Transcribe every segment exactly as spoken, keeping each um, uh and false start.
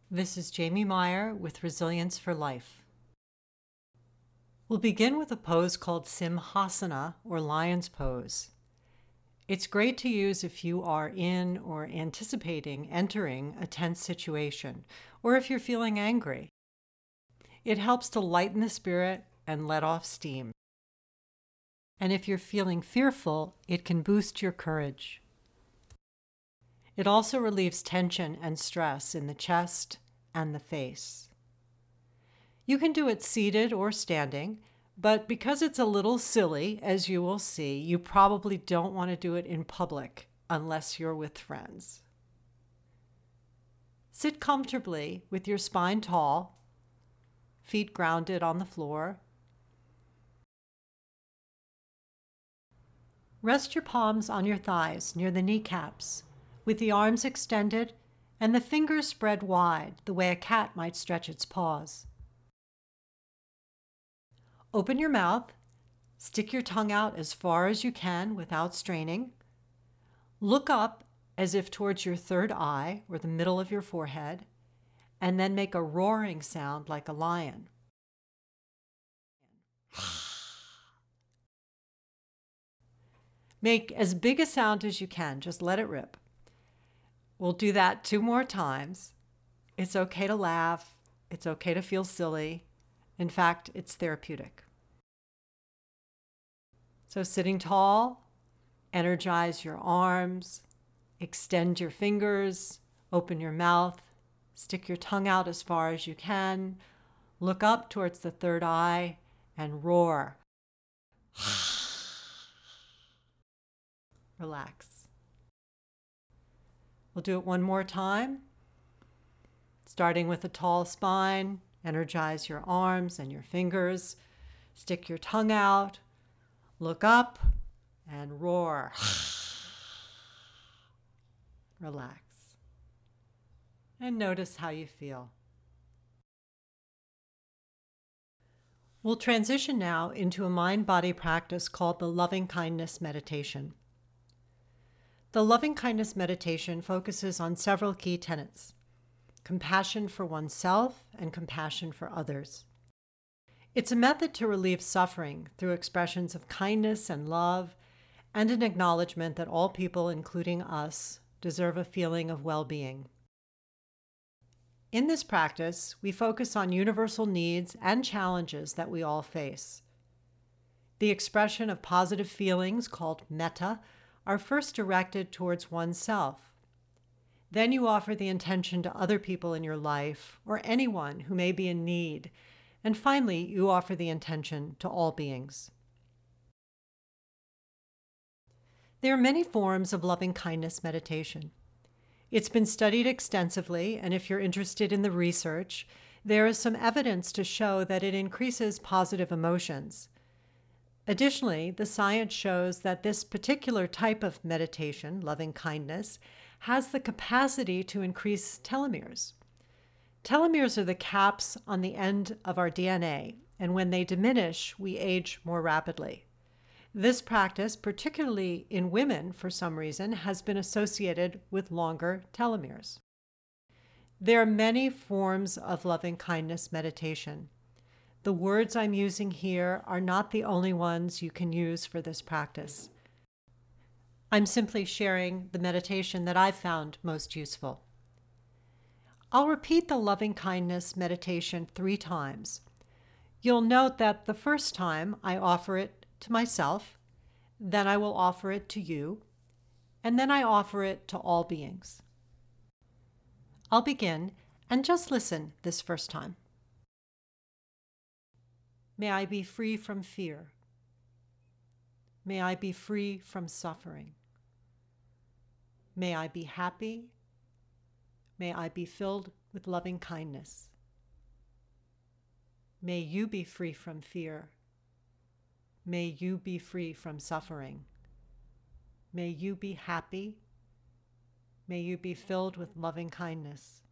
This is Jamie Meyer with Resilience for Life. We'll begin with a pose called Simhasana, or lion's pose. It's great to use if you are in or anticipating entering a tense situation, or if you're feeling angry. It helps to lighten the spirit and let off steam. And if you're feeling fearful, it can boost your courage. It also relieves tension and stress in the chest and the face. You can do it seated or standing, but because it's a little silly, as you will see, you probably don't want to do it in public unless you're with friends. Sit comfortably with your spine tall, feet grounded on the floor. Rest your palms on your thighs near the kneecaps, with the arms extended and the fingers spread wide, the way a cat might stretch its paws. Open your mouth, stick your tongue out as far as you can without straining. Look up as if towards your third eye or the middle of your forehead, and then make a roaring sound like a lion. Make as big a sound as you can, just let it rip. We'll do that two more times. It's okay to laugh. It's okay to feel silly. In fact, it's therapeutic. So sitting tall, energize your arms, extend your fingers, open your mouth, stick your tongue out as far as you can, look up towards the third eye, and roar. Relax. We'll do it one more time. Starting with a tall spine, energize your arms and your fingers, stick your tongue out, look up, and roar. Relax. And notice how you feel. We'll transition now into a mind-body practice called the loving kindness meditation. The loving kindness meditation focuses on several key tenets: compassion for oneself and compassion for others. It's a method to relieve suffering through expressions of kindness and love, and an acknowledgement that all people, including us, deserve a feeling of well-being. In this practice, we focus on universal needs and challenges that we all face. The expression of positive feelings, called metta, are first directed towards oneself. Then you offer the intention to other people in your life or anyone who may be in need. And finally, you offer the intention to all beings. There are many forms of loving kindness meditation. It's been studied extensively, and if you're interested in the research, there is some evidence to show that it increases positive emotions. Additionally, the science shows that this particular type of meditation, loving kindness, has the capacity to increase telomeres. Telomeres are the caps on the end of our D N A, and when they diminish, we age more rapidly. This practice, particularly in women for some reason, has been associated with longer telomeres. There are many forms of loving kindness meditation. The words I'm using here are not the only ones you can use for this practice. I'm simply sharing the meditation that I've found most useful. I'll repeat the loving kindness meditation three times. You'll note that the first time I offer it to myself, then I will offer it to you, and then I offer it to all beings. I'll begin, and just listen this first time. May I be free from fear. May I be free from suffering. May I be happy. May I be filled with loving kindness. May you be free from fear. May you be free from suffering. May you be happy. May you be filled with loving kindness.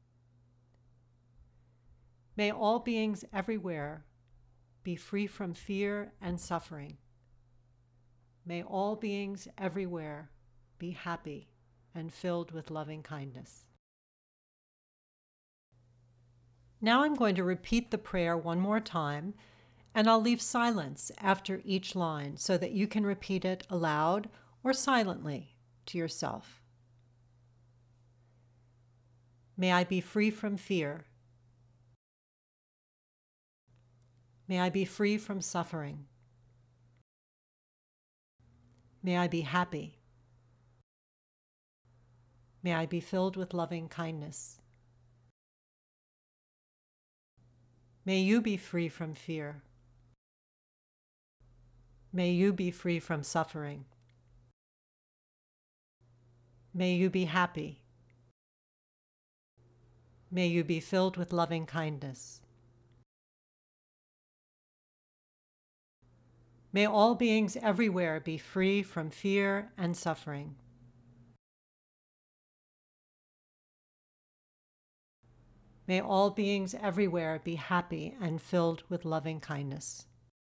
May all beings everywhere be free from fear and suffering. May all beings everywhere be happy and filled with loving kindness. Now I'm going to repeat the prayer one more time, and I'll leave silence after each line so that you can repeat it aloud or silently to yourself. May I be free from fear. May I be free from suffering. May I be happy. May I be filled with loving kindness. May you be free from fear. May you be free from suffering. May you be happy. May you be filled with loving kindness. May all beings everywhere be free from fear and suffering. May all beings everywhere be happy and filled with loving kindness.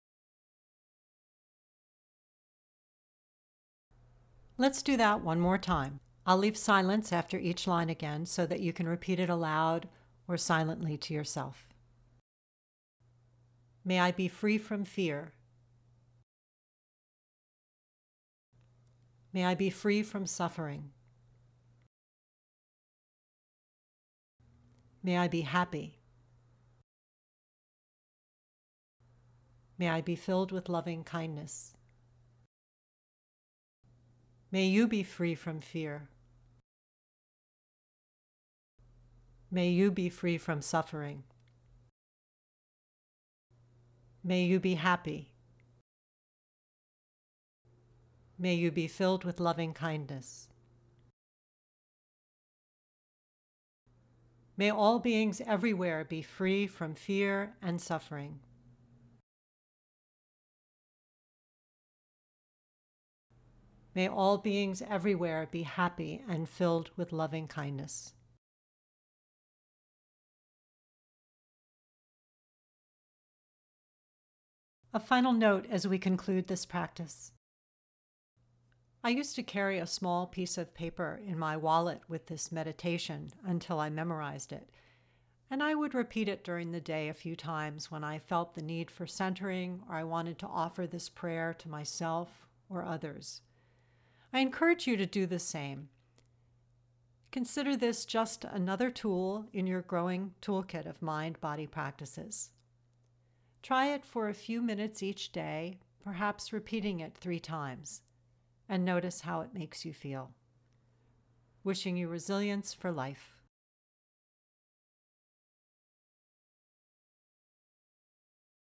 Let's do that one more time. I'll leave silence after each line again so that you can repeat it aloud or silently to yourself. May I be free from fear. May I be free from suffering. May I be happy. May I be filled with loving kindness. May you be free from fear. May you be free from suffering. May you be happy. May you be filled with loving kindness. May all beings everywhere be free from fear and suffering. May all beings everywhere be happy and filled with loving kindness. A final note as we conclude this practice. I used to carry a small piece of paper in my wallet with this meditation until I memorized it, and I would repeat it during the day a few times when I felt the need for centering or I wanted to offer this prayer to myself or others. I encourage you to do the same. Consider this just another tool in your growing toolkit of mind-body practices. Try it for a few minutes each day, perhaps repeating it three times, and notice how it makes you feel. Wishing you resilience for life.